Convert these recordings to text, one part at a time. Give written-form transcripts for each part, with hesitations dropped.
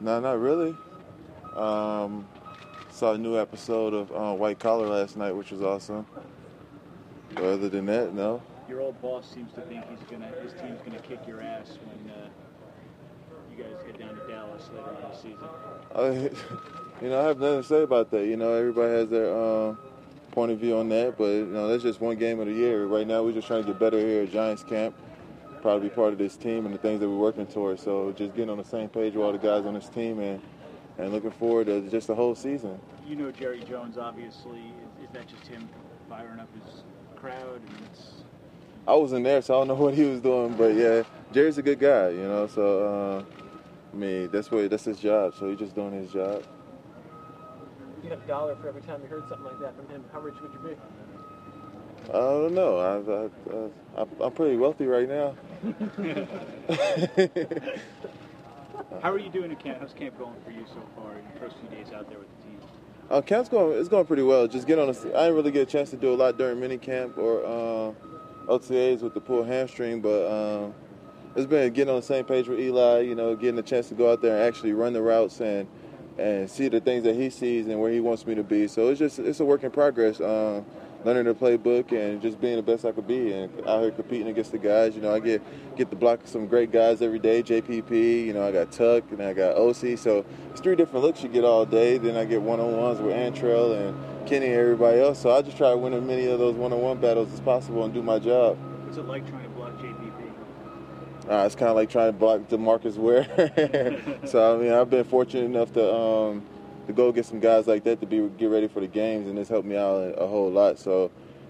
No, not really. Saw a new episode of White Collar last night, which was awesome. But other than that, no. Your old boss seems to think his team's gonna kick your ass when you guys head down to Dallas later on the season. I have nothing to say about that. Everybody has their point of view on that, but that's just one game of the year. Right now, we're just trying to get better here at Giants camp. Probably be part of this team and the things that we're working towards. So just getting on the same page with all the guys on this team and looking forward to just the whole season. You know Jerry Jones, obviously. Is that just him firing up his crowd? I wasn't there, so I don't know what he was doing. But, yeah, Jerry's a good guy, So, that's his job. So he's just doing his job. You get $1 for every time you heard something like that from him. How rich would you be? I don't know. I'm pretty wealthy right now. How are you doing at camp? How's camp going for you so far in the first few days out there with the team? Camp's going pretty well. Just I didn't really get a chance to do a lot during mini camp or OTAs with the pulled hamstring, but it's been getting on the same page with Eli. Getting a chance to go out there and actually run the routes and see the things that he sees and where he wants me to be. So it's a work in progress. Learning the playbook and just being the best I could be, and out here competing against the guys. I get to block some great guys every day. JPP, I got Tuck, and I got OC. So it's 3 different looks you get all day. Then I get one-on-ones with Antrell and Kenny and everybody else. So I just try to win as many of those one-on-one battles as possible and do my job. What's it like trying to block JPP? It's kind of like trying to block DeMarcus Ware. So I've been fortunate enough to go get some guys like that to get ready for the games, and it's helped me out a whole lot. So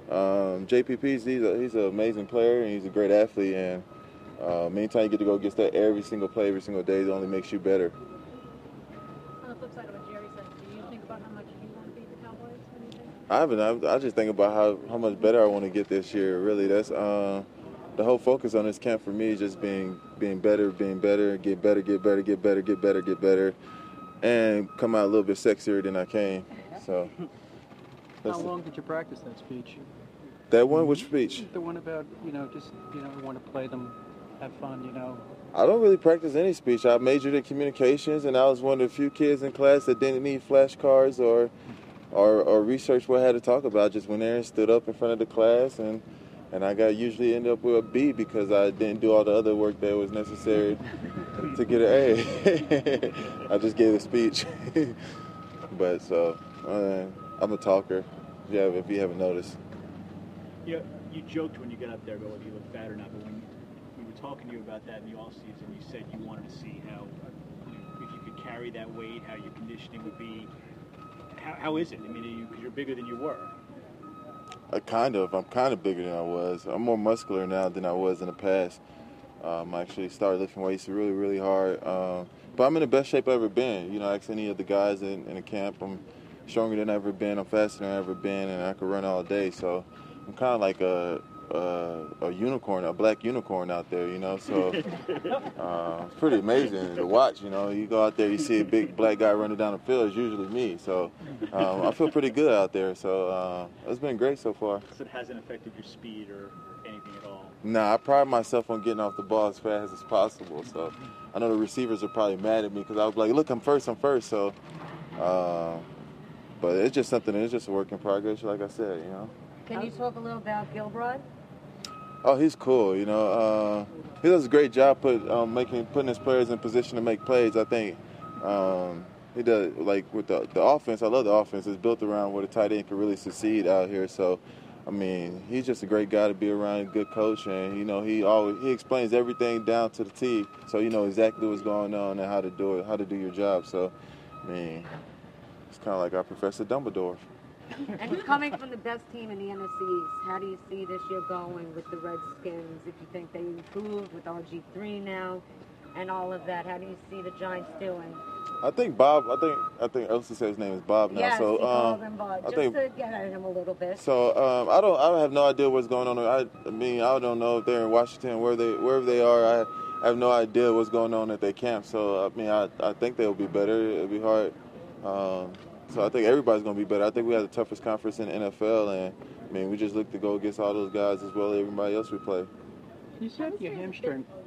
JPP, he's an amazing player, and he's a great athlete. And anytime you get to go against that every single play, every single day, it only makes you better. On the flip side of what Jerry said, do you think about how much you want to beat the Cowboys? What do you think? I haven't. I just think about how much better I want to get this year. Really, that's the whole focus on this camp for me is just being better, get better. And come out a little bit sexier than I came. So. How long did you practice that speech? That one? Which speech? The one about, want to play them, have fun, I don't really practice any speech. I majored in communications, and I was one of the few kids in class that didn't need flashcards or research what I had to talk about. Just went there and stood up in front of the class, and I usually end up with a B because I didn't do all the other work that was necessary to get an A. I just gave a speech. But I'm a talker, if you haven't noticed. Yeah, you joked when you got up there about whether you look fat or not, but when we were talking to you about that in the offseason, you said you wanted to see how, if you could carry that weight, how your conditioning would be. How is it? Because you're bigger than you were. I'm kind of bigger than I was. I'm more muscular now than I was in the past. I actually started lifting weights really, really hard. But I'm in the best shape I've ever been. Ask any of the guys in the camp. I'm stronger than I've ever been. I'm faster than I've ever been, and I can run all day. So I'm kind of like a unicorn, a black unicorn out there, So it's pretty amazing to watch, You go out there, you see a big black guy running down the field. It's usually me. So I feel pretty good out there. So it's been great so far. So it hasn't affected your speed or anything at all? Nah, I pride myself on getting off the ball as fast as possible. So I know the receivers are probably mad at me because I was like, look, I'm first. So, but it's just something. It's just a work in progress, like I said, Can you talk a little about Gilbride? Oh, he's cool. He does a great job putting his players in position to make plays. I think he does, like with the offense. I love the offense. It's built around where the tight end can really succeed out here. So, he's just a great guy to be around, a good coach, and he explains everything down to the T, so you know exactly what's going on and how to do it, how to do your job. So, it's kind of like our Professor Dumbledore. And coming from the best team in the NFC East, how do you see this year going with the Redskins? If you think they improved with RG3 now and all of that, how do you see the Giants doing? I think Bob. I think Elsie said his name is Bob now. Yes, so he called him Bob, just to get at him a little bit. So I have no idea what's going on. I don't know if they're in Washington, wherever they are. I have no idea what's going on at their camp. So I think they'll be better. It'll be hard. So I think everybody's going to be better. I think we have the toughest conference in the NFL, and we just look to go against all those guys as well as everybody else we play. You said your hamstring.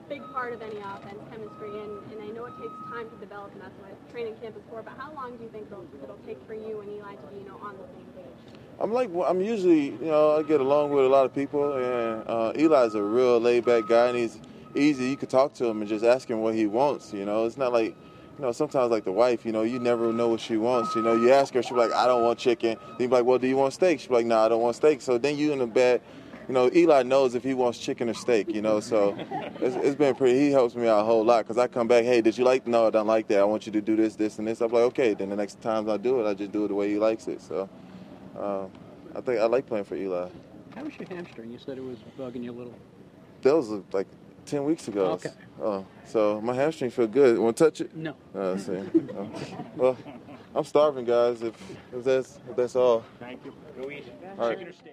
big part of any offense, chemistry, and I know it takes time to develop, and that's what training camp is for. But how long do you think it'll take for you and Eli to be, on the same page? I'm usually, I get along with a lot of people, and Eli's a real laid-back guy, and he's easy. You could talk to him and just ask him what he wants. It's not like, sometimes like the wife, you never know what she wants. You ask her, she'll be like, I don't want chicken. Then you be like, well, do you want steak? She'll be like, no, I don't want steak. So then you in the bed. Eli knows if he wants chicken or steak, so it's been pretty, he helps me out a whole lot because I come back, hey, did you like, no, I don't like that. I want you to do this, this, and this. I'm like, okay, then the next time I do it, I just do it the way he likes it. So I think I like playing for Eli. How was your hamstring? You said it was bugging you a little. That was like 10 weeks ago. Okay. So my hamstring feel good. Want to touch it? No. See. Well, I'm starving, guys, if that's all. Thank you. Go eat. All right. Chicken or steak?